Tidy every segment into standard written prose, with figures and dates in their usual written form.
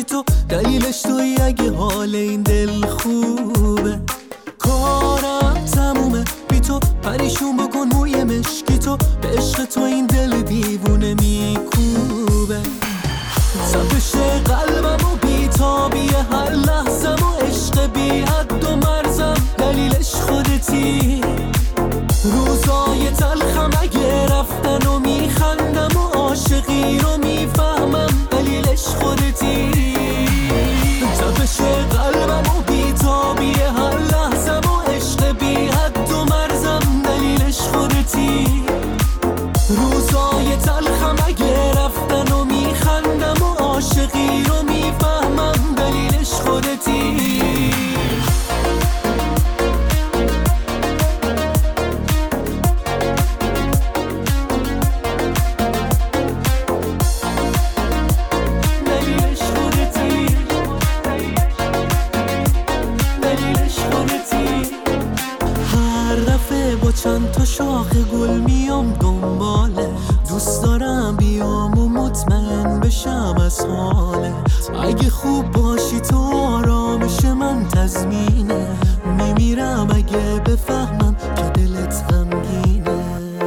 باشی تو، دلیلش توی اگه حال این دل خوبه. کارم تمومه بی تو، پریشون بکن موی مشکی تو، به عشق تو این دل دیوونه میکوبه. تپش قلبم و بیتابیه هر لحظم و عشق بی حد و مرزم، دلیلش خودتی. روزای تلخم اگه رفتن و میخندم و عاشقی رو میفهمم، دلیلش خودتی. تپش قلبم و بیتابیه هر لحظم و عشق بی حد و مرزم، دلیلش خودتی. روزای تلخم اگه رفتن و میخندم و عاشقی رو میفهمم، دلیلش خودتی. چند تا شاخ گل میام دنباله، دوست دارم بیام و مطمئن بشم از حالت. اگه خوب باشی تو آرامش من تضمینه، میمیرم اگه بفهمم که دلت غمگینه.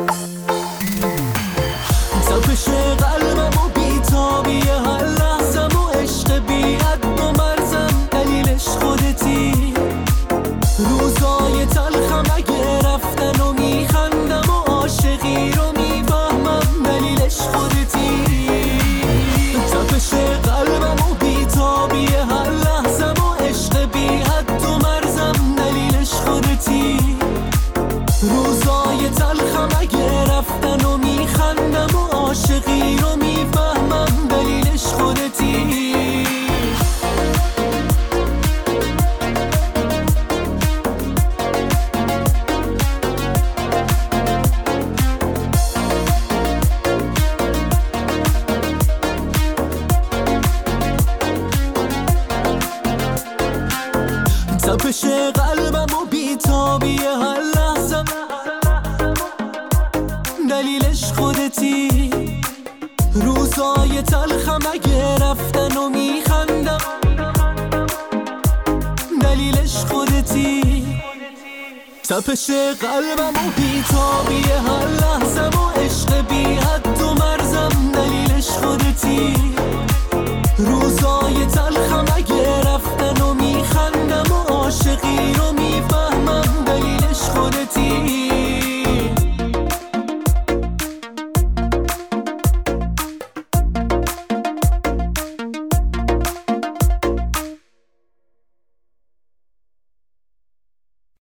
تپش قلبم و بیتابیه هر لحظم و عشق بی حد و مرزم، دلیلش خودتی. روزای تلخم اگه رفتن و میخندم و عاشقی رو میفهمم، دلیلش خودتی. تپش قلبم و بیتابیه هر لحظم و عشق بی حد و مرزم، دلیلش خودتی. روزای تلخم اگه رفتن و میخندم و عاشقی رو میفهمم، دلیلش خودتی. تپش قلبم و بیتابیه هر لحظم، دلیلش خودتی. روزای تلخم اگه رفتن و میخندم، دلیلش خودتی. تپش قلبم و بیتابیه هر لحظم و عشق بی حد و مرزم، دلیلش خودتی.